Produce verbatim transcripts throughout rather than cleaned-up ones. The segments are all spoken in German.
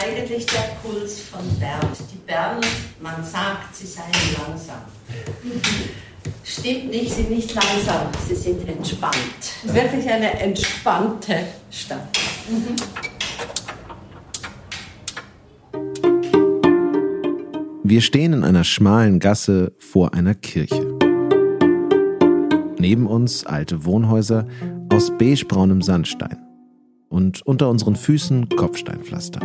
eigentlich der Puls von Bern. Die Berner, man sagt, sie seien langsam. Stimmt nicht, sie sind nicht langsam, sie sind entspannt. Wirklich eine entspannte Stadt. Mhm. Wir stehen in einer schmalen Gasse vor einer Kirche. Neben uns alte Wohnhäuser aus beigebraunem Sandstein und unter unseren Füßen Kopfsteinpflaster.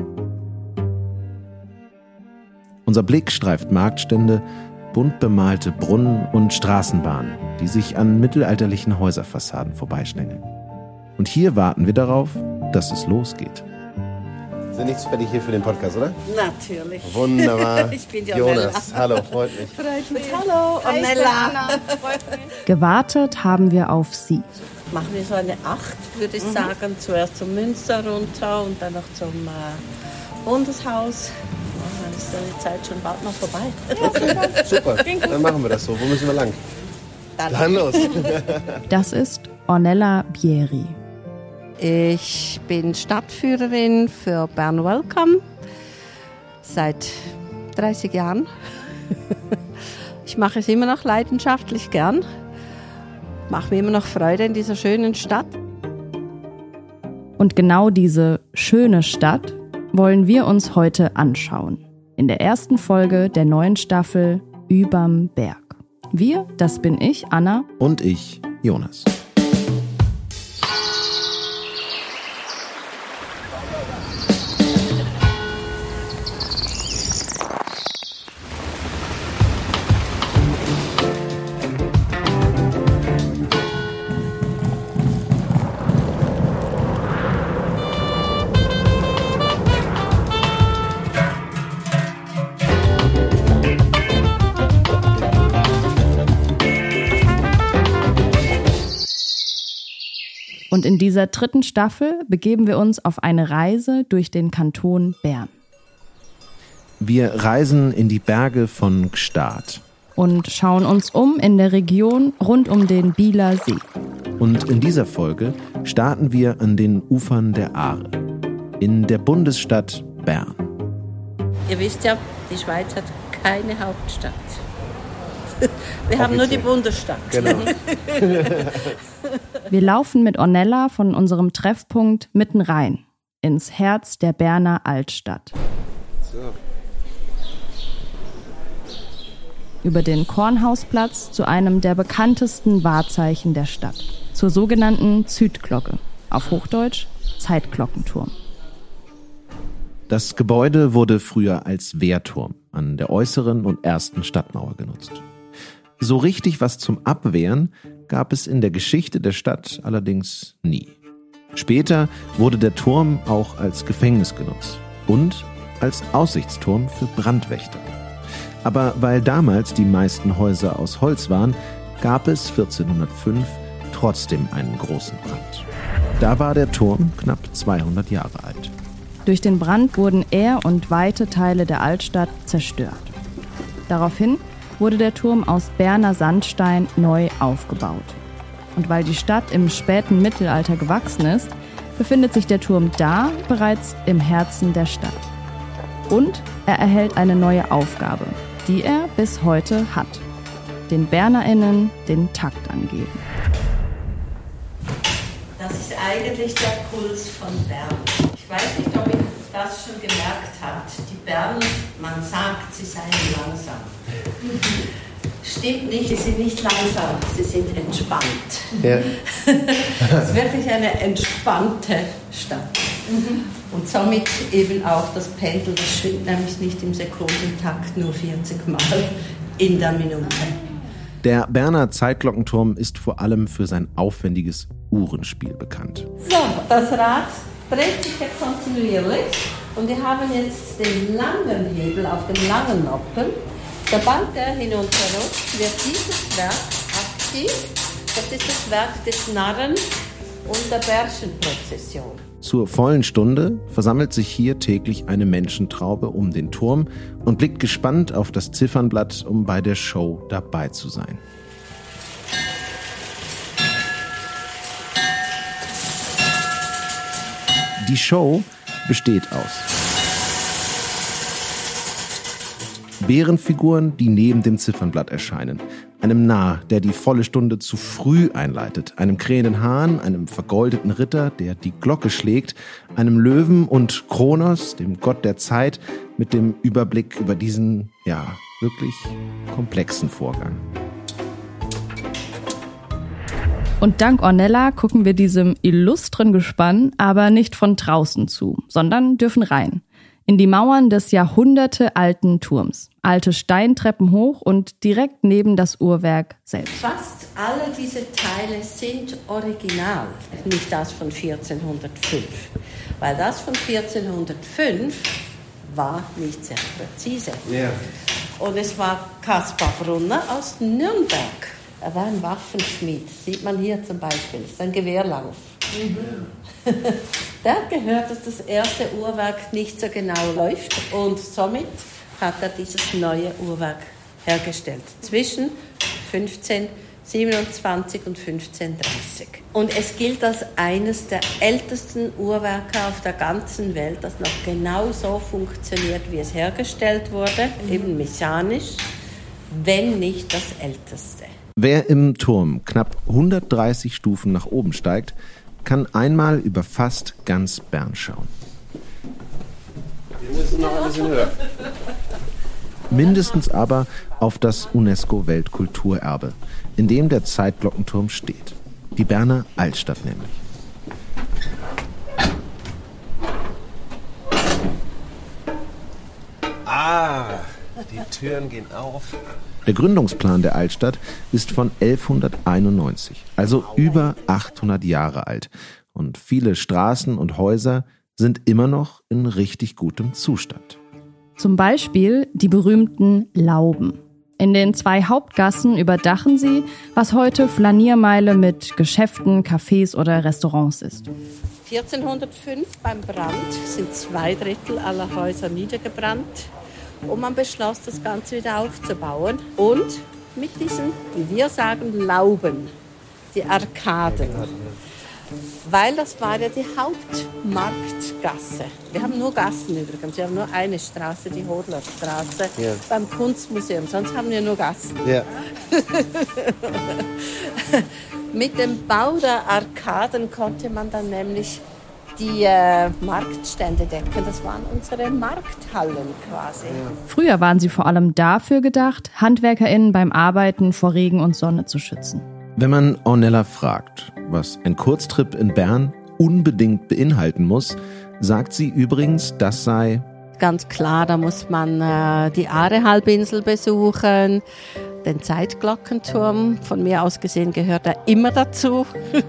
Unser Blick streift Marktstände, bunt bemalte Brunnen und Straßenbahnen, die sich an mittelalterlichen Häuserfassaden vorbeischlängeln. Und hier warten wir darauf, dass es losgeht. Sie sind nicht zufällig hier für den Podcast, oder? Natürlich. Wunderbar. Ich bin die Jonas, hallo, freut mich. Freut mich. Hallo, Ornella. Gewartet haben wir auf Sie. Machen wir so eine Acht, würde ich mhm. sagen. Zuerst zum Münster runter und dann noch zum äh, Bundeshaus. Oh, dann ist die Zeit schon bald noch vorbei. Ja, super, super. Dann machen wir das so. Wo müssen wir lang? Dann, dann los. Das ist Ornella Bieri. Ich bin Stadtführerin für Bern Welcome seit dreißig Jahren. Ich mache es immer noch leidenschaftlich gern. Macht mir immer noch Freude in dieser schönen Stadt. Und genau diese schöne Stadt wollen wir uns heute anschauen. In der ersten Folge der neuen Staffel Überm Berg. Wir, das bin ich, Anna. Und ich, Jonas. Und in dieser dritten Staffel begeben wir uns auf eine Reise durch den Kanton Bern. Wir reisen in die Berge von Gstaad. Und schauen uns um in der Region rund um den Bieler See. Und in dieser Folge starten wir an den Ufern der Aare, in der Bundesstadt Bern. Ihr wisst ja, die Schweiz hat keine Hauptstadt. Wir haben nur die Bundesstadt. Genau. Wir laufen mit Ornella von unserem Treffpunkt mitten rein, ins Herz der Berner Altstadt. So. Über den Kornhausplatz zu einem der bekanntesten Wahrzeichen der Stadt, zur sogenannten Zütglocke, auf Hochdeutsch Zeitglockenturm. Das Gebäude wurde früher als Wehrturm an der äußeren und ersten Stadtmauer genutzt. So richtig was zum Abwehren gab es in der Geschichte der Stadt allerdings nie. Später wurde der Turm auch als Gefängnis genutzt und als Aussichtsturm für Brandwächter. Aber weil damals die meisten Häuser aus Holz waren, gab es vierzehnhundertfünf trotzdem einen großen Brand. Da war der Turm knapp zweihundert Jahre alt. Durch den Brand wurden er und weite Teile der Altstadt zerstört. Daraufhin wurde der Turm aus Berner Sandstein neu aufgebaut. Und weil die Stadt im späten Mittelalter gewachsen ist, befindet sich der Turm da bereits im Herzen der Stadt. Und er erhält eine neue Aufgabe, die er bis heute hat: den BernerInnen den Takt angeben. Das ist eigentlich der Puls von Bern. Ich weiß nicht, ob ihr das schon gemerkt habt. Die Berner, man sagt, sie seien langsam. Stimmt nicht, sie sind nicht langsam, sie sind entspannt. Ja. Es ist wirklich eine entspannte Stadt. Und somit eben auch das Pendel, das schwingt nämlich nicht im Sekundentakt, nur vierzig Mal in der Minute. Der Berner Zeitglockenturm ist vor allem für sein aufwendiges Uhrenspiel bekannt. So, das Rad dreht sich jetzt kontinuierlich und wir haben jetzt den langen Hebel auf dem langen Noppen. Sobald der hinunterrutscht, wird dieses Werk aktiv. Das ist das Werk des Narren und der Bärchenprozession. Zur vollen Stunde versammelt sich hier täglich eine Menschentraube um den Turm und blickt gespannt auf das Ziffernblatt, um bei der Show dabei zu sein. Die Show besteht aus Bärenfiguren, die neben dem Ziffernblatt erscheinen. Einem Narr, der die volle Stunde zu früh einleitet. Einem krähenden Hahn, einem vergoldeten Ritter, der die Glocke schlägt. Einem Löwen und Kronos, dem Gott der Zeit, mit dem Überblick über diesen, ja, wirklich komplexen Vorgang. Und dank Ornella gucken wir diesem illustren Gespann aber nicht von draußen zu, sondern dürfen rein. In die Mauern des jahrhundertealten Turms. Alte Steintreppen hoch und direkt neben das Uhrwerk selbst. Fast alle diese Teile sind original, nicht das von vierzehnhundertfünf. Weil das von vierzehnhundertfünf war nicht sehr präzise. Ja. Und es war Kaspar Brunner aus Nürnberg. Er war ein Waffenschmied, sieht man hier zum Beispiel. Das ist ein Gewehrlauf. Mhm. Der hat gehört, dass das erste Uhrwerk nicht so genau läuft und somit hat er dieses neue Uhrwerk hergestellt. Zwischen fünfzehnhundertsiebenundzwanzig und fünfzehnhundertdreißig. Und es gilt als eines der ältesten Uhrwerke auf der ganzen Welt, das noch genau so funktioniert, wie es hergestellt wurde, mhm. eben mechanisch, wenn nicht das älteste. Wer im Turm knapp hundertdreißig Stufen nach oben steigt, kann einmal über fast ganz Bern schauen. Wir müssen noch ein bisschen höher. Mindestens aber auf das UNESCO-Weltkulturerbe, in dem der Zeitglockenturm steht. Die Berner Altstadt nämlich. Ah, die Türen gehen auf. Der Gründungsplan der Altstadt ist von elfhunderteinundneunzig, also über achthundert Jahre alt. Und viele Straßen und Häuser sind immer noch in richtig gutem Zustand. Zum Beispiel die berühmten Lauben. In den zwei Hauptgassen überdachen sie, was heute Flaniermeile mit Geschäften, Cafés oder Restaurants ist. vierzehnhundertfünf beim Brand sind zwei Drittel aller Häuser niedergebrannt. Und man beschloss, das Ganze wieder aufzubauen. Und mit diesen, wie wir sagen, Lauben, die Arkaden. Weil das war ja die Hauptmarktgasse. Wir haben nur Gassen übrigens. Wir haben nur eine Straße, die Hodlerstraße, ja. beim Kunstmuseum. Sonst haben wir nur Gassen. Ja. Mit dem Bau der Arkaden konnte man dann nämlich die äh, Marktstände decken. Das waren unsere Markthallen quasi. Früher waren sie vor allem dafür gedacht, HandwerkerInnen beim Arbeiten vor Regen und Sonne zu schützen. Wenn man Ornella fragt, was ein Kurztrip in Bern unbedingt beinhalten muss, sagt sie übrigens, das sei... Ganz klar, da muss man äh, die Aare-Halbinsel besuchen, den Zeitglockenturm. Von mir aus gesehen gehört er immer dazu.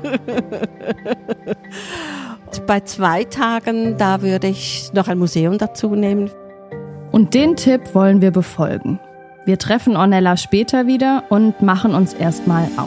Bei zwei Tagen, da würde ich noch ein Museum dazu nehmen. Und den Tipp wollen wir befolgen. Wir treffen Ornella später wieder und machen uns erstmal auf.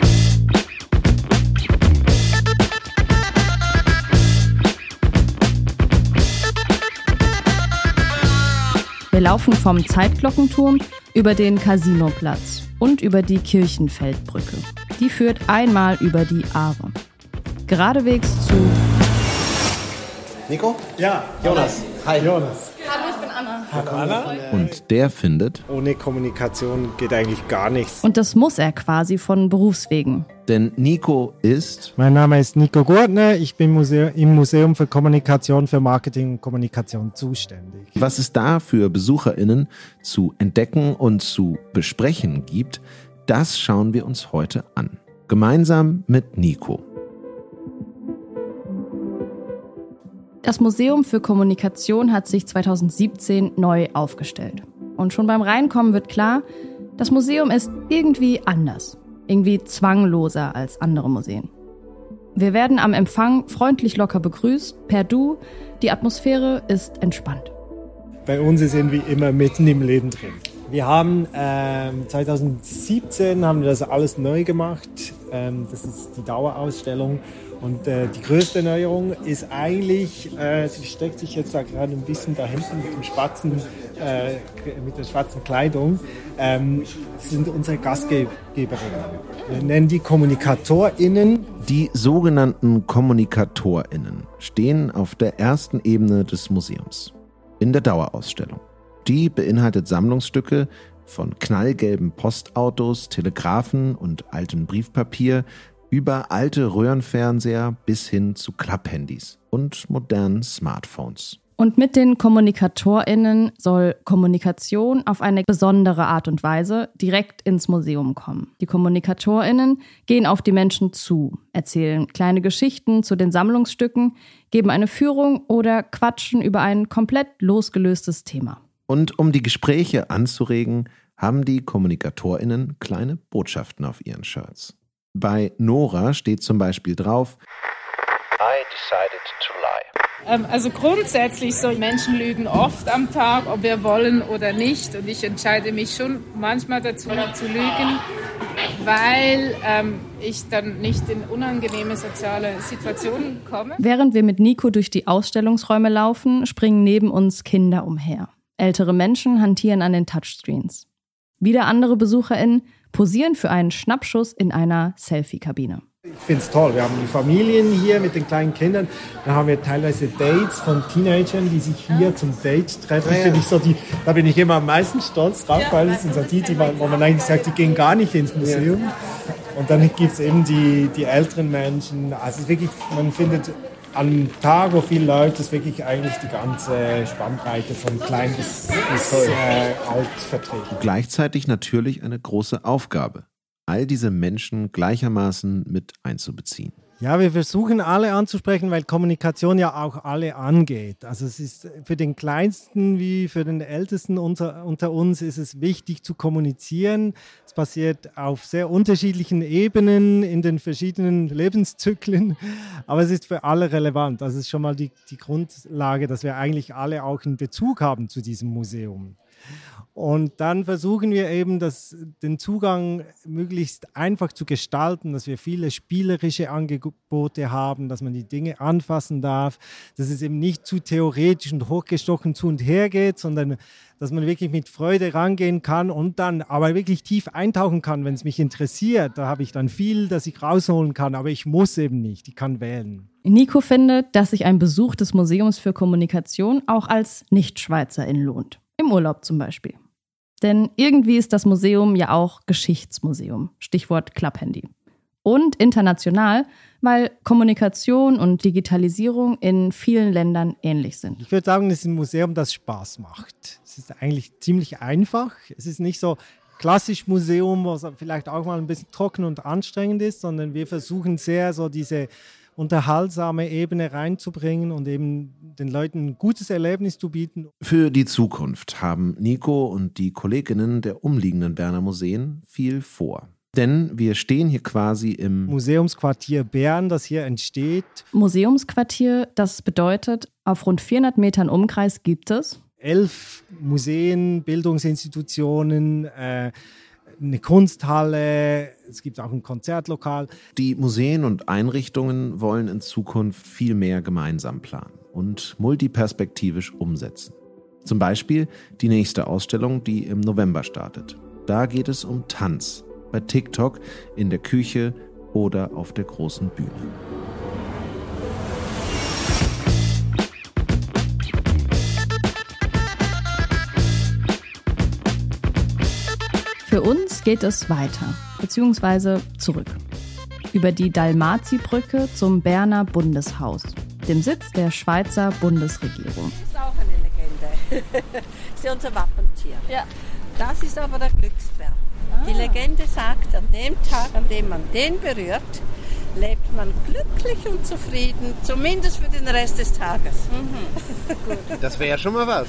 Wir laufen vom Zeitglockenturm über den Casinoplatz und über die Kirchenfeldbrücke. Die führt einmal über die Aare. Geradewegs zu... Nico? Ja. Jonas. Hi. Jonas. Hallo, ich bin Anna. Hallo Anna. Und der findet... Ohne Kommunikation geht eigentlich gar nichts. Und das muss er quasi von Berufswegen. Denn Nico ist... Mein Name ist Nico Gurtner. Ich bin Muse- im Museum für Kommunikation, für Marketing und Kommunikation zuständig. Was es da für BesucherInnen zu entdecken und zu besprechen gibt, das schauen wir uns heute an. Gemeinsam mit Nico. Das Museum für Kommunikation hat sich zweitausendsiebzehn neu aufgestellt. Und schon beim Reinkommen wird klar, das Museum ist irgendwie anders, irgendwie zwangloser als andere Museen. Wir werden am Empfang freundlich locker begrüßt, per Du, die Atmosphäre ist entspannt. Bei uns sind wir immer mitten im Leben drin. Wir haben ähm, zweitausendsiebzehn haben wir das alles neu gemacht. Ähm, das ist die Dauerausstellung. Und äh, die größte Neuerung ist eigentlich, äh, sie steckt sich jetzt da gerade ein bisschen da hinten mit dem schwarzen, äh, mit der schwarzen Kleidung, ähm, sind unsere Gastgeberinnen. Wir nennen die KommunikatorInnen. Die sogenannten KommunikatorInnen stehen auf der ersten Ebene des Museums, in der Dauerausstellung. Die beinhaltet Sammlungsstücke von knallgelben Postautos, Telegraphen und altem Briefpapier über alte Röhrenfernseher bis hin zu Klapphandys und modernen Smartphones. Und mit den KommunikatorInnen soll Kommunikation auf eine besondere Art und Weise direkt ins Museum kommen. Die KommunikatorInnen gehen auf die Menschen zu, erzählen kleine Geschichten zu den Sammlungsstücken, geben eine Führung oder quatschen über ein komplett losgelöstes Thema. Und um die Gespräche anzuregen, haben die KommunikatorInnen kleine Botschaften auf ihren Shirts. Bei Nora steht zum Beispiel drauf: I decided to lie. Also grundsätzlich, so Menschen lügen oft am Tag, ob wir wollen oder nicht. Und ich entscheide mich schon manchmal dazu zu lügen, weil ähm, ich dann nicht in unangenehme soziale Situationen komme. Während wir mit Nico durch die Ausstellungsräume laufen, springen neben uns Kinder umher. Ältere Menschen hantieren an den Touchscreens. Wieder andere BesucherInnen posieren für einen Schnappschuss in einer Selfie-Kabine. Ich finde es toll. Wir haben die Familien hier mit den kleinen Kindern. Dann haben wir teilweise Dates von Teenagern, die sich hier zum Date treffen. Ja, ja. Finde ich so die, da bin ich immer am meisten stolz drauf, ja, weil es sind so die, die man, wo man eigentlich sagt, die gehen gar nicht ins Museum. Ja. Und dann gibt es eben die, die älteren Menschen. Also es ist wirklich, man findet am Tag, wo viel läuft, ist wirklich eigentlich die ganze Spannbreite von klein bis, bis äh, alt vertreten. Gleichzeitig natürlich eine große Aufgabe, all diese Menschen gleichermaßen mit einzubeziehen. Ja, wir versuchen alle anzusprechen, weil Kommunikation ja auch alle angeht. Also es ist für den Kleinsten wie für den Ältesten unter, unter uns ist es wichtig zu kommunizieren. Es passiert auf sehr unterschiedlichen Ebenen in den verschiedenen Lebenszyklen, aber es ist für alle relevant. Das ist schon mal die, die Grundlage, dass wir eigentlich alle auch einen Bezug haben zu diesem Museum. Und dann versuchen wir eben, das, den Zugang möglichst einfach zu gestalten, dass wir viele spielerische Angebote haben, dass man die Dinge anfassen darf, dass es eben nicht zu theoretisch und hochgestochen zu und her geht, sondern dass man wirklich mit Freude rangehen kann und dann aber wirklich tief eintauchen kann, wenn es mich interessiert. Da habe ich dann viel, das ich rausholen kann, aber ich muss eben nicht, ich kann wählen. Nico findet, dass sich ein Besuch des Museums für Kommunikation auch als Nicht-Schweizerin lohnt. Im Urlaub zum Beispiel. Denn irgendwie ist das Museum ja auch Geschichtsmuseum, Stichwort Klapphandy. Und international, weil Kommunikation und Digitalisierung in vielen Ländern ähnlich sind. Ich würde sagen, es ist ein Museum, das Spaß macht. Es ist eigentlich ziemlich einfach. Es ist nicht so klassisch Museum, was vielleicht auch mal ein bisschen trocken und anstrengend ist, sondern wir versuchen sehr so diese unterhaltsame Ebene reinzubringen und eben den Leuten ein gutes Erlebnis zu bieten. Für die Zukunft haben Nico und die Kolleginnen der umliegenden Berner Museen viel vor. Denn wir stehen hier quasi im Museumsquartier Bern, das hier entsteht. Museumsquartier, das bedeutet, auf rund vierhundert Metern Umkreis gibt es elf Museen, Bildungsinstitutionen, äh, eine Kunsthalle, es gibt auch ein Konzertlokal. Die Museen und Einrichtungen wollen in Zukunft viel mehr gemeinsam planen und multiperspektivisch umsetzen. Zum Beispiel die nächste Ausstellung, die im November startet. Da geht es um Tanz, bei TikTok, in der Küche oder auf der großen Bühne. Für uns geht es weiter, beziehungsweise zurück. Über die Dalmazi-Brücke zum Berner Bundeshaus, dem Sitz der Schweizer Bundesregierung. Das ist auch eine Legende. Das ist unser Wappentier. Ja. Das ist aber der Glücksbär. Ah. Die Legende sagt, an dem Tag, an dem man den berührt, lebt man glücklich und zufrieden, zumindest für den Rest des Tages. Mhm. Gut. Das wäre ja schon mal was.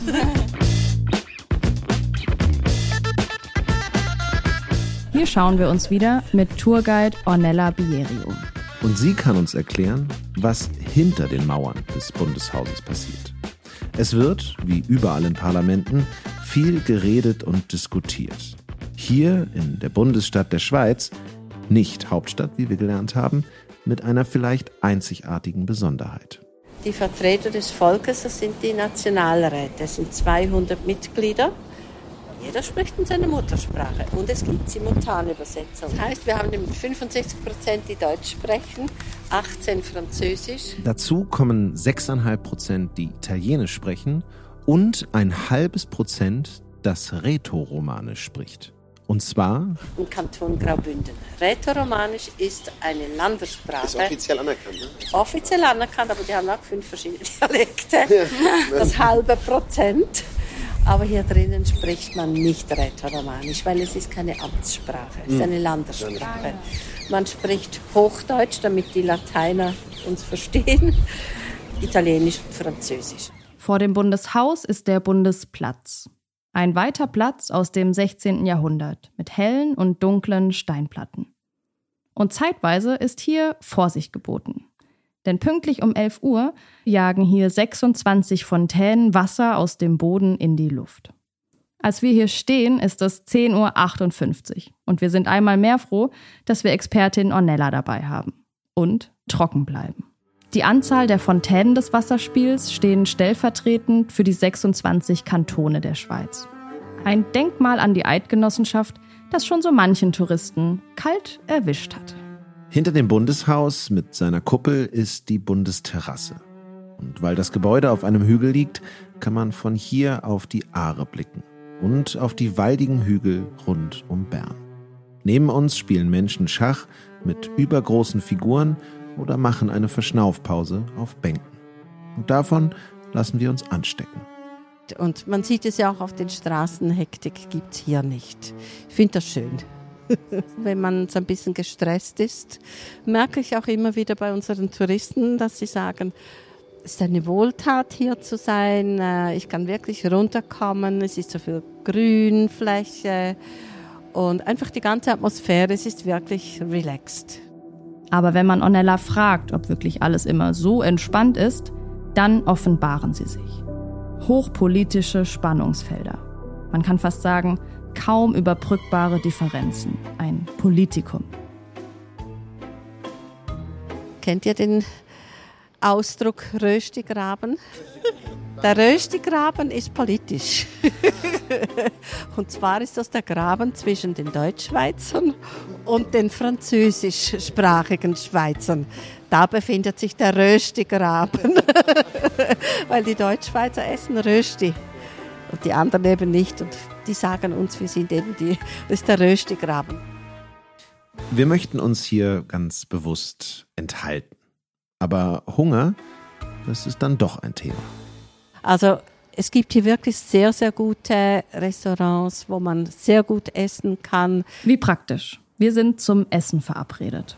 Hier schauen wir uns wieder mit Tourguide Ornella Bieri um. Und sie kann uns erklären, was hinter den Mauern des Bundeshauses passiert. Es wird, wie überall in Parlamenten, viel geredet und diskutiert. Hier in der Bundesstadt der Schweiz, nicht Hauptstadt, wie wir gelernt haben, mit einer vielleicht einzigartigen Besonderheit. Die Vertreter des Volkes, das sind die Nationalräte, das sind zweihundert Mitglieder. Jeder spricht in seiner Muttersprache und es gibt Simultanübersetzung. Das heißt, wir haben fünfundsechzig Prozent, die Deutsch sprechen, achtzehn Französisch. Dazu kommen sechs Komma fünf Prozent, die Italienisch sprechen und ein halbes Prozent, das Rätoromanisch spricht. Und zwar im Kanton Graubünden. Rätoromanisch ist eine Landessprache. Ist offiziell anerkannt, ne? Offiziell anerkannt, aber die haben auch fünf verschiedene Dialekte. Das halbe Prozent. Aber hier drinnen spricht man nicht Rätoromanisch, weil es ist keine Amtssprache, es ist eine Landessprache. Man spricht Hochdeutsch, damit die Lateiner uns verstehen, Italienisch und Französisch. Vor dem Bundeshaus ist der Bundesplatz. Ein weiter Platz aus dem sechzehnten Jahrhundert mit hellen und dunklen Steinplatten. Und zeitweise ist hier Vorsicht geboten. Denn pünktlich um elf Uhr jagen hier sechsundzwanzig Fontänen Wasser aus dem Boden in die Luft. Als wir hier stehen, ist es zehn Uhr achtundfünfzig und wir sind einmal mehr froh, dass wir Expertin Ornella dabei haben. Und trocken bleiben. Die Anzahl der Fontänen des Wasserspiels stehen stellvertretend für die sechsundzwanzig Kantone der Schweiz. Ein Denkmal an die Eidgenossenschaft, das schon so manchen Touristen kalt erwischt hat. Hinter dem Bundeshaus mit seiner Kuppel ist die Bundesterrasse. Und weil das Gebäude auf einem Hügel liegt, kann man von hier auf die Aare blicken und auf die waldigen Hügel rund um Bern. Neben uns spielen Menschen Schach mit übergroßen Figuren oder machen eine Verschnaufpause auf Bänken. Und davon lassen wir uns anstecken. Und man sieht es ja auch auf den Straßen, Hektik gibt es hier nicht. Ich finde das schön. Wenn man so ein bisschen gestresst ist, merke ich auch immer wieder bei unseren Touristen, dass sie sagen, es ist eine Wohltat, hier zu sein. Ich kann wirklich runterkommen. Es ist so viel Grünfläche und einfach die ganze Atmosphäre. Es ist wirklich relaxed. Aber wenn man Ornella fragt, ob wirklich alles immer so entspannt ist, dann offenbaren sie sich. Hochpolitische Spannungsfelder. Man kann fast sagen, kaum überbrückbare Differenzen. Ein Politikum. Kennt ihr den Ausdruck Röstigraben? Der Röstigraben ist politisch. Und zwar ist das der Graben zwischen den Deutschschweizern und den französischsprachigen Schweizern. Da befindet sich der Röstigraben. Weil die Deutschschweizer essen Rösti und die anderen eben nicht. Und die sagen uns, wir sind eben die, das ist der Röstigraben. Wir möchten uns hier ganz bewusst enthalten. Aber Hunger, das ist dann doch ein Thema. Also es gibt hier wirklich sehr, sehr gute Restaurants, wo man sehr gut essen kann. Wie praktisch. Wir sind zum Essen verabredet.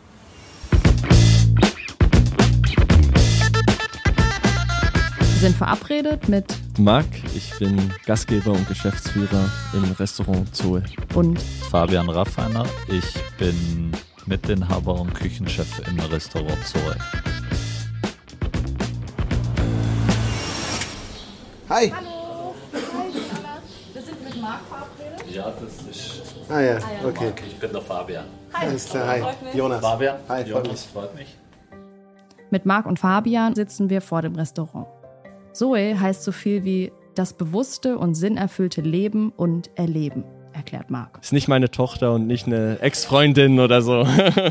Wir sind verabredet mit Marc, ich bin Gastgeber und Geschäftsführer im Restaurant Zoe. Und Fabian Raffiner, ich bin Mitinhaber und Küchenchef im Restaurant Zoe. Hi. Hallo. Hi, wir sind mit Marc verabredet. Ja, das ist... Ah ja, okay. Ich bin der Fabian. Hi. Alles klar, hi. Jonas. Fabian. Hi, freut Jonas, freut mich. Mit Marc und Fabian sitzen wir vor dem Restaurant. Zoe heißt so viel wie das bewusste und sinnerfüllte Leben und Erleben, erklärt Marc. Ist nicht meine Tochter und nicht eine Ex-Freundin oder so.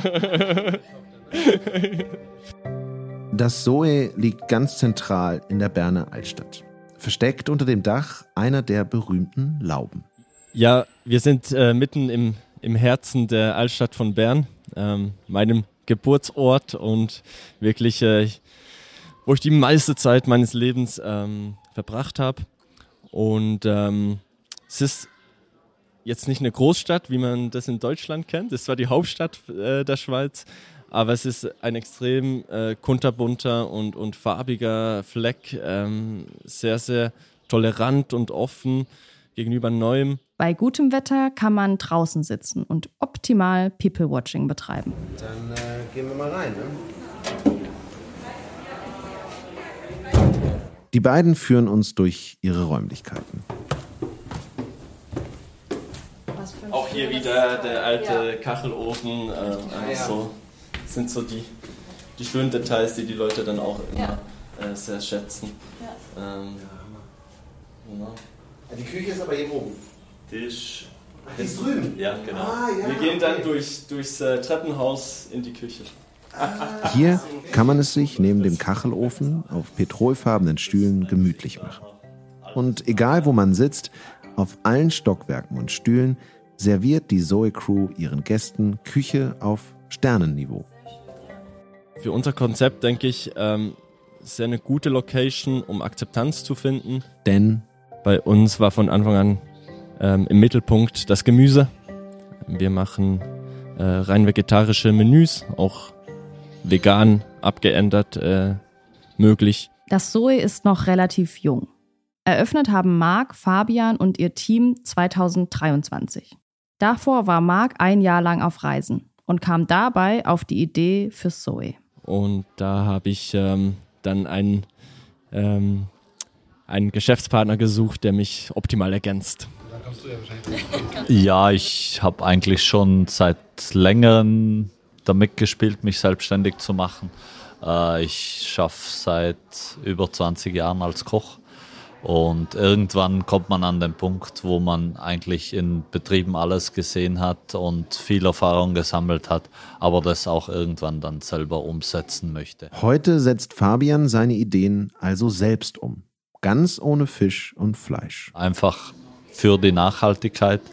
Das Zoe liegt ganz zentral in der Berner Altstadt. Versteckt unter dem Dach einer der berühmten Lauben. Ja, wir sind äh, mitten im, im Herzen der Altstadt von Bern, ähm, meinem Geburtsort und wirklich, äh, wo ich die meiste Zeit meines Lebens ähm, verbracht habe. Und ähm, es ist jetzt nicht eine Großstadt, wie man das in Deutschland kennt. Es ist zwar die Hauptstadt äh, der Schweiz, aber es ist ein extrem äh, kunterbunter und, und farbiger Fleck, ähm, sehr, sehr tolerant und offen gegenüber Neuem. Bei gutem Wetter kann man draußen sitzen und optimal People-Watching betreiben. Dann äh, gehen wir mal rein, ne? Die beiden führen uns durch ihre Räumlichkeiten. Auch hier wieder der alte Kachelofen, äh, so sind so die, die schönen Details, die die Leute dann auch immer äh, sehr schätzen. Ja. Ähm, genau. Die Küche ist aber hier oben. Die ist, die ist drüben? Ja, genau. Ah, ja, Wir gehen okay. dann durch, durchs äh, Treppenhaus in die Küche. Hier kann man es sich neben dem Kachelofen auf petrolfarbenen Stühlen gemütlich machen. Und egal wo man sitzt, auf allen Stockwerken und Stühlen serviert die Zoe Crew ihren Gästen Küche auf Sternenniveau. Für unser Konzept, denke ich, ähm, ist eine gute Location, um Akzeptanz zu finden. Denn bei uns war von Anfang an ähm, im Mittelpunkt das Gemüse. Wir machen äh, rein vegetarische Menüs, auch vegan abgeändert äh, möglich. Das Zoe ist noch relativ jung. Eröffnet haben Marc, Fabian und ihr Team zweitausenddreiundzwanzig. Davor war Marc ein Jahr lang auf Reisen und kam dabei auf die Idee für Zoe. Und da habe ich ähm, dann einen, ähm, einen Geschäftspartner gesucht, der mich optimal ergänzt. Ja, ich habe eigentlich schon seit längerem damit gespielt, mich selbstständig zu machen. Äh, ich schaffe seit über zwanzig Jahren als Koch. Und irgendwann kommt man an den Punkt, wo man eigentlich in Betrieben alles gesehen hat und viel Erfahrung gesammelt hat, aber das auch irgendwann dann selber umsetzen möchte. heute setzt Fabian seine Ideen also selbst um. Ganz ohne Fisch und Fleisch. Einfach für die Nachhaltigkeit,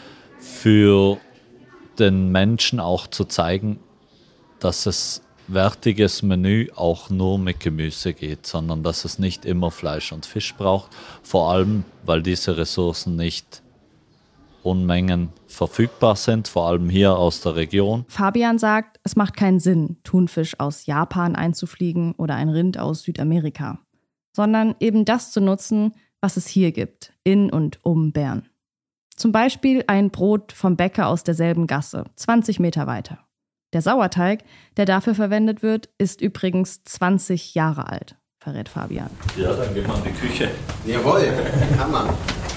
für den Menschen auch zu zeigen, dass es wertiges Menü auch nur mit Gemüse geht, sondern dass es nicht immer Fleisch und Fisch braucht, vor allem, weil diese Ressourcen nicht Unmengen verfügbar sind, vor allem hier aus der Region. Fabian sagt, es macht keinen Sinn, Thunfisch aus Japan einzufliegen oder ein Rind aus Südamerika, sondern eben das zu nutzen, was es hier gibt, in und um Bern. Zum Beispiel ein Brot vom Bäcker aus derselben Gasse, zwanzig Meter weiter. Der Sauerteig, der dafür verwendet wird, ist übrigens zwanzig Jahre alt, verrät Fabian. Ja, dann gehen wir in die Küche. Jawohl, Hammer.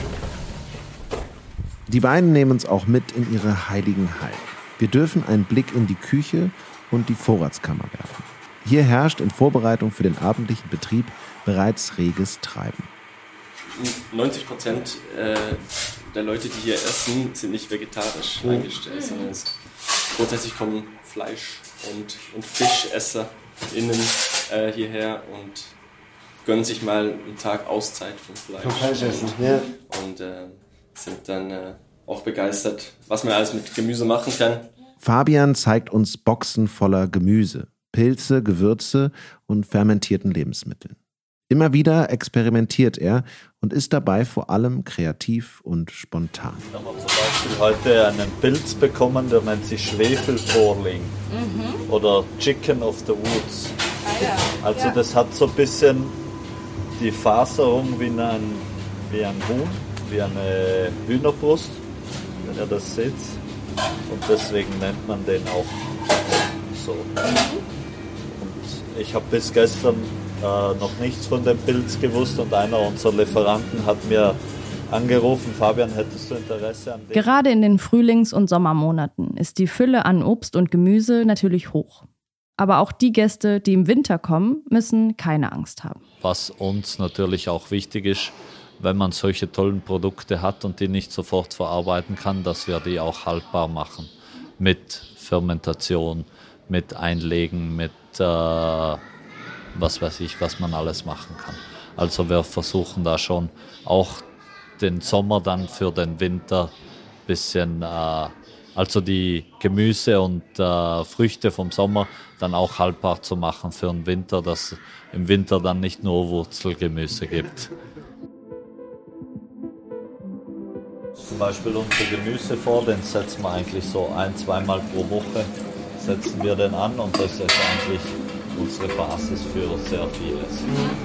Die beiden nehmen uns auch mit in ihre heiligen Hallen. Wir dürfen einen Blick in die Küche und die Vorratskammer werfen. Hier herrscht in Vorbereitung für den abendlichen Betrieb bereits reges Treiben. neunzig Prozent äh, der Leute, die hier essen, sind nicht vegetarisch oh. eingestellt, sondern es, grundsätzlich kommen Fleisch- und, und FischesserInnen äh, hierher und gönnen sich mal einen Tag Auszeit vom Fleisch. Vom Fleischessen, ja. Und äh, sind dann äh, auch begeistert, was man alles mit Gemüse machen kann. Fabian zeigt uns Boxen voller Gemüse, Pilze, Gewürze und fermentierten Lebensmitteln. Immer wieder experimentiert er und ist dabei vor allem kreativ und spontan. Wir haben zum Beispiel heute einen Pilz bekommen, der nennt sich Schwefelporling mhm. oder Chicken of the Woods. Ah, ja. Also ja. das hat so ein bisschen die Faserung wie ein, wie ein Huhn, wie eine Hühnerbrust, wenn ihr das seht. Und deswegen nennt man den auch so. Mhm. Und ich habe bis gestern Äh, noch nichts von dem Pilz gewusst und einer unserer Lieferanten hat mir angerufen, Fabian, hättest du Interesse an dem? Gerade in den Frühlings- und Sommermonaten ist die Fülle an Obst und Gemüse natürlich hoch. Aber auch die Gäste, die im Winter kommen, müssen keine Angst haben. Was uns natürlich auch wichtig ist, wenn man solche tollen Produkte hat und die nicht sofort verarbeiten kann, dass wir die auch haltbar machen. Mit Fermentation, mit Einlegen, mit äh, was weiß ich, was man alles machen kann. Also wir versuchen da schon auch den Sommer dann für den Winter ein bisschen, äh, also die Gemüse und äh, Früchte vom Sommer dann auch haltbar zu machen für den Winter, dass im Winter dann nicht nur Wurzelgemüse gibt. Zum Beispiel unser Gemüse vor, den setzen wir eigentlich so ein-, zweimal pro Woche, setzen wir den an und das ist eigentlich unsere Basis für sehr vieles.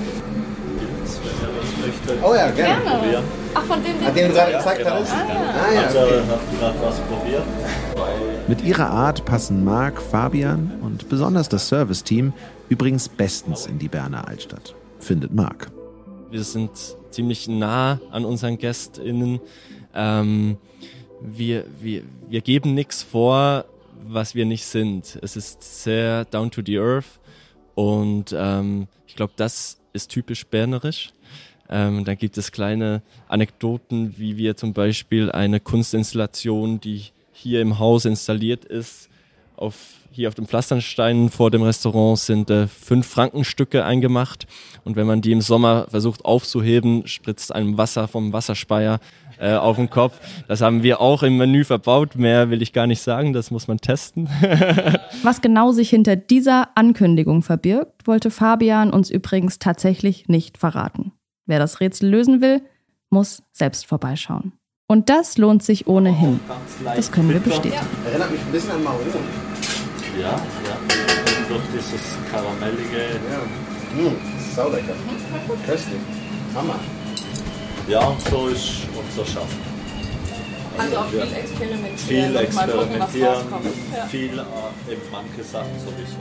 Oh ja, gerne. Gerne. Ach, von dem, den, An dem du gerade gezeigt genau. hast? Ah, ja. Ah, ja, Also okay. habt gerade was probiert? Mit ihrer Art passen Marc, Fabian und besonders das Serviceteam übrigens bestens in die Berner Altstadt, findet Marc. Wir sind ziemlich nah an unseren GästInnen. Ähm, wir, wir, wir geben nichts vor, was wir nicht sind. Es ist sehr down to the earth und ähm, ich glaube, das ist typisch bernerisch. Ähm, dann gibt es kleine Anekdoten, wie wir zum Beispiel eine Kunstinstallation, die hier im Haus installiert ist, auf hier auf dem Pflasterstein vor dem Restaurant sind äh, fünf Frankenstücke eingemacht. Und wenn man die im Sommer versucht aufzuheben, spritzt einem Wasser vom Wasserspeier äh, auf den Kopf. Das haben wir auch im Menü verbaut. Mehr will ich gar nicht sagen, das muss man testen. Was genau sich hinter dieser Ankündigung verbirgt, wollte Fabian uns übrigens tatsächlich nicht verraten. Wer das Rätsel lösen will, muss selbst vorbeischauen. Und das lohnt sich ohnehin. Das können wir bestätigen. Erinnert mich ein bisschen an Maroon. Ja, ja. Durch dieses Karamellige. Ja. Mmh, saulecker. Köstlich. Hammer. Ja, und so ist unser Schaffen. Also auch viel experimentieren. Viel experimentieren, mal gucken, was rauskommt. Ja. viel äh, eben manche Sachen sowieso.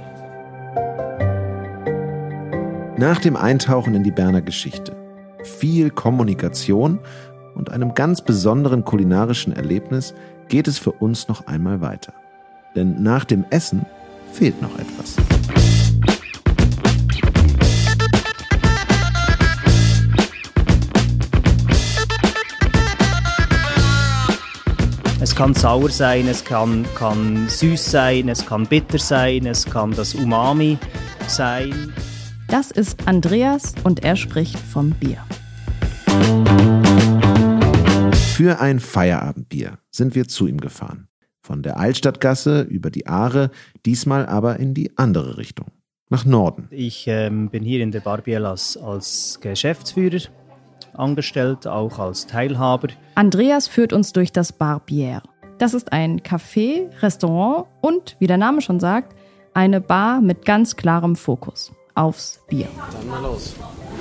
Schon. Nach dem Eintauchen in die Berner Geschichte, viel Kommunikation und einem ganz besonderen kulinarischen Erlebnis geht es für uns noch einmal weiter. Denn nach dem Essen fehlt noch etwas. Es kann sauer sein, es kann, kann süß sein, es kann bitter sein, es kann das Umami sein. Das ist Andreas und er spricht vom Bier. Für ein Feierabendbier sind wir zu ihm gefahren. Von der Altstadtgasse über die Aare, diesmal aber in die andere Richtung, nach Norden. Ich ähm, bin hier in der Barbier als, als Geschäftsführer angestellt, auch als Teilhaber. Andreas führt uns durch das Barbier. Das ist ein Café, Restaurant und, wie der Name schon sagt, eine Bar mit ganz klarem Fokus aufs Bier. Dann mal los.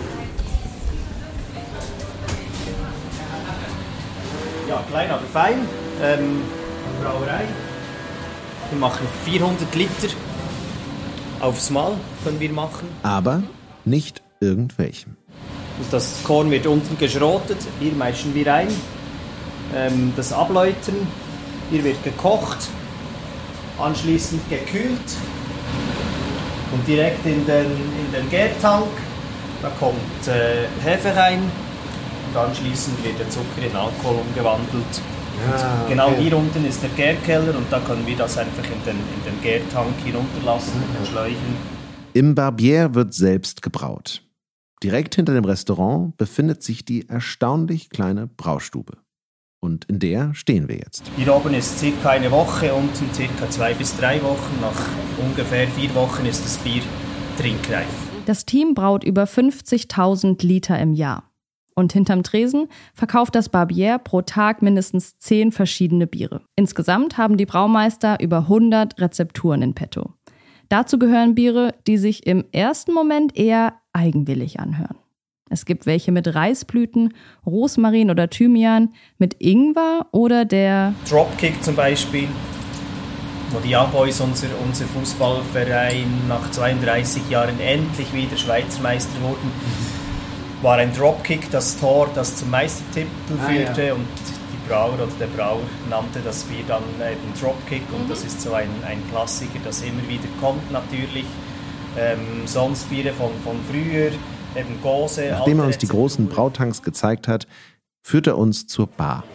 Ja, klein aber fein. Ähm, Brauerei. Wir machen vierhundert Liter aufs Mal, können wir machen. Aber nicht irgendwelchem. Das Korn wird unten geschrotet, hier mischen wir ein. Ähm, das Abläutern, hier wird gekocht, anschließend gekühlt und direkt in den, in den Gärtank. Da kommt äh, Hefe rein und anschließend wird der Zucker in Alkohol umgewandelt. Ja, okay. Genau hier unten ist der Gärkeller und da können wir das einfach in den, in den Gärtank hinunterlassen, mhm. Schläuchen. Im Barbier wird selbst gebraut. Direkt hinter dem Restaurant befindet sich die erstaunlich kleine Braustube. Und in der stehen wir jetzt. Hier oben ist circa eine Woche, unten circa zwei bis drei Wochen. Nach ungefähr vier Wochen ist das Bier trinkreif. Das Team braut über fünfzigtausend Liter im Jahr. Und hinterm Tresen verkauft das Barbier pro Tag mindestens zehn verschiedene Biere. Insgesamt haben die Braumeister über hundert Rezepturen in petto. Dazu gehören Biere, die sich im ersten Moment eher eigenwillig anhören. Es gibt welche mit Reisblüten, Rosmarin oder Thymian, mit Ingwer oder der Dropkick zum Beispiel, wo die Young Boys, unser, unser Fußballverein, nach zweiunddreißig Jahren endlich wieder Schweizer Meister wurden, war ein Dropkick das Tor, das zum Meistertitel führte. Ah, ja. Und die Brauer oder der Brauer nannte das Bier dann eben Dropkick. Und das ist so ein, ein Klassiker, das immer wieder kommt natürlich. Ähm, sonst Biere von, von früher, eben Gose. Nachdem er uns die großen Brautanks gezeigt hat, führt er uns zur Bar.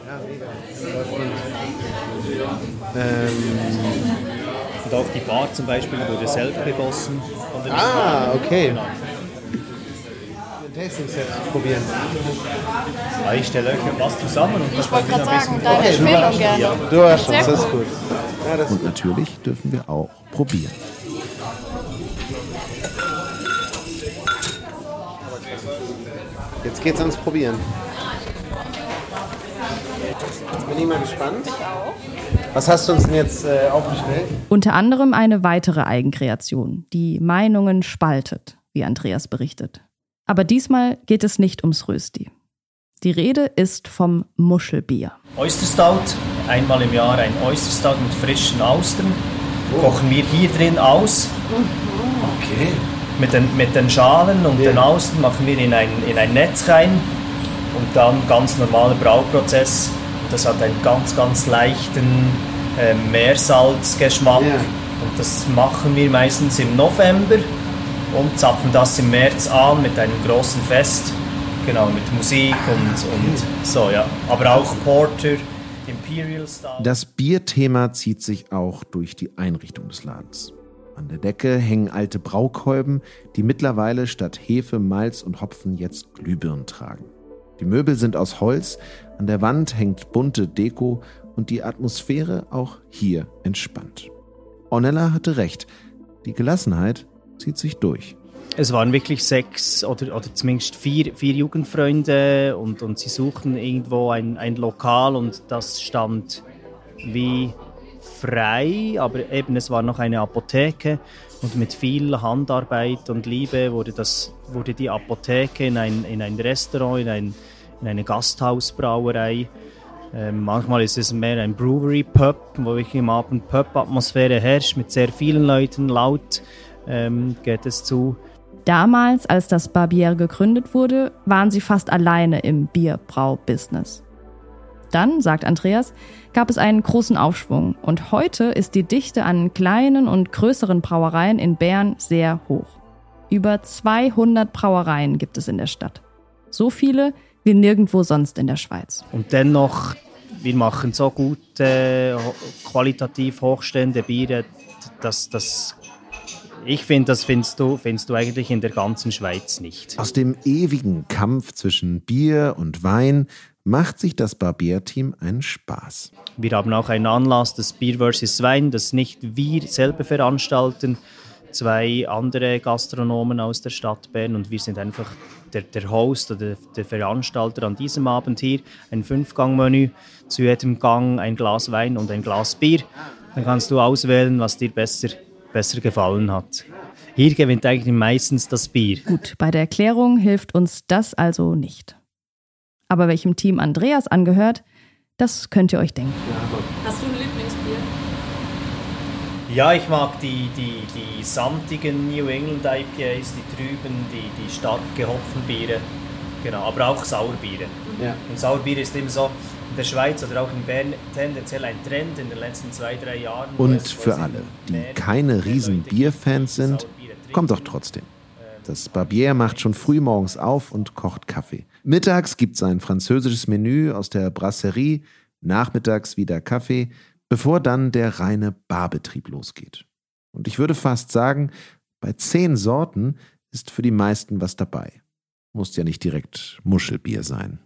Ähm, und auch die Bar zum Beispiel wurde selber gegossen. Ah, okay. Genau. Tasting-Set probieren. Ja, ich stelle euch was zusammen. Und ich wollte gerade sagen, deine okay, Empfehlung gerne. Ja, du hast schon, Sehr das ist gut. Ja, das Und natürlich dürfen wir auch probieren. Jetzt geht's ans Probieren. Jetzt bin ich mal gespannt. Ich auch. Was hast du uns denn jetzt äh, aufgestellt? Unter anderem eine weitere Eigenkreation, die Meinungen spaltet, wie Andreas berichtet. Aber diesmal geht es nicht ums Rösti. Die Rede ist vom Muschelbier. Oysterstout, einmal im Jahr ein Oysterstout mit frischen Austern. Oh. Kochen wir hier drin aus. Okay. Mit den, mit den Schalen und ja. den Austern machen wir in ein, in ein Netz rein. Und dann ganz normaler Brauprozess. Das hat einen ganz, ganz leichten äh, Meersalzgeschmack. Ja. Und das machen wir meistens im November. Und zapfen das im März an mit einem großen Fest, genau, mit Musik und, und so, ja. Aber auch Porter, Imperial Style. Das Bierthema zieht sich auch durch die Einrichtung des Ladens. An der Decke hängen alte Braukolben, die mittlerweile statt Hefe, Malz und Hopfen jetzt Glühbirnen tragen. Die Möbel sind aus Holz, an der Wand hängt bunte Deko und die Atmosphäre auch hier entspannt. Ornella hatte recht, die Gelassenheit zieht sich durch. Es waren wirklich sechs oder, oder zumindest vier, vier Jugendfreunde und, und sie suchten irgendwo ein, ein Lokal und das stand wie frei, aber eben es war noch eine Apotheke und mit viel Handarbeit und Liebe wurde, das, wurde die Apotheke in ein, in ein Restaurant, in, ein, in eine Gasthausbrauerei. Ähm, manchmal ist es mehr ein Brewery-Pub, wo wirklich im Abend Pub-Atmosphäre herrscht, mit sehr vielen Leuten, laut ähm, geht es zu. Damals, als das Barbier gegründet wurde, waren sie fast alleine im Bierbrau-Business. Dann, sagt Andreas, gab es einen großen Aufschwung und heute ist die Dichte an kleinen und größeren Brauereien in Bern sehr hoch. Über zweihundert Brauereien gibt es in der Stadt. So viele wie nirgendwo sonst in der Schweiz. Und dennoch, wir machen so gute, qualitativ hochstehende Biere, dass das ich finde, das findest du, findest du eigentlich in der ganzen Schweiz nicht. Aus dem ewigen Kampf zwischen Bier und Wein macht sich das Barbier-Team einen Spaß. Wir haben auch einen Anlass, das Bier versus Wein, das nicht wir selber veranstalten, zwei andere Gastronomen aus der Stadt Bern und wir sind einfach der, der Host oder der Veranstalter an diesem Abend hier. Ein Fünf-Gang-Menü, zu jedem Gang ein Glas Wein und ein Glas Bier. Dann kannst du auswählen, was dir besser besser gefallen hat. Hier gewinnt eigentlich meistens das Bier. Gut, bei der Erklärung hilft uns das also nicht. Aber welchem Team Andreas angehört, das könnt ihr euch denken. Hast du ein Lieblingsbier? Ja, ich mag die, die, die samtigen New England I P As, die trüben, die, die stark gehopften Biere. Genau, aber auch Sauerbiere. Ja. Und Sauerbier ist eben so in der Schweiz oder auch in Bern tendenziell ein Trend in den letzten zwei, drei Jahren. Und für alle, die keine riesen Bierfans sind, kommt doch trotzdem. Das Barbier macht schon früh morgens auf und kocht Kaffee. Mittags gibt es ein französisches Menü aus der Brasserie, nachmittags wieder Kaffee, bevor dann der reine Barbetrieb losgeht. Und ich würde fast sagen, bei zehn Sorten ist für die meisten was dabei. Muss ja nicht direkt Muschelbier sein.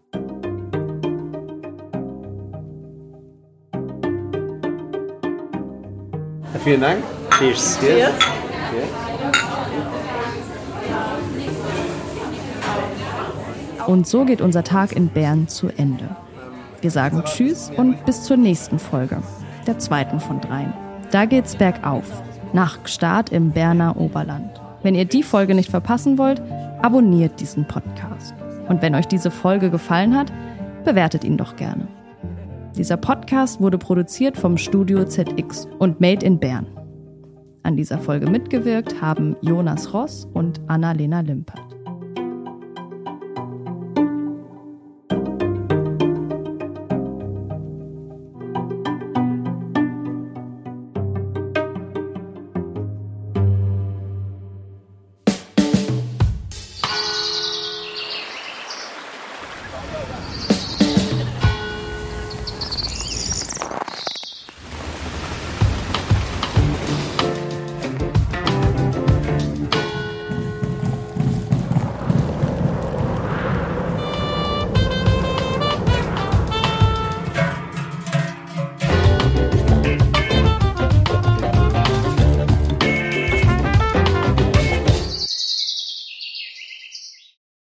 Ja, vielen Dank. Cheers. Cheers. Und so geht unser Tag in Bern zu Ende. Wir sagen Tschüss und bis zur nächsten Folge, der zweiten von dreien. Da geht's bergauf, nach Gstaad im Berner Oberland. Wenn ihr die Folge nicht verpassen wollt, abonniert diesen Podcast. Und wenn euch diese Folge gefallen hat, bewertet ihn doch gerne. Dieser Podcast wurde produziert vom Studio Z X und Made in Bern. An dieser Folge mitgewirkt haben Jonas Ross und Annalena Limpert.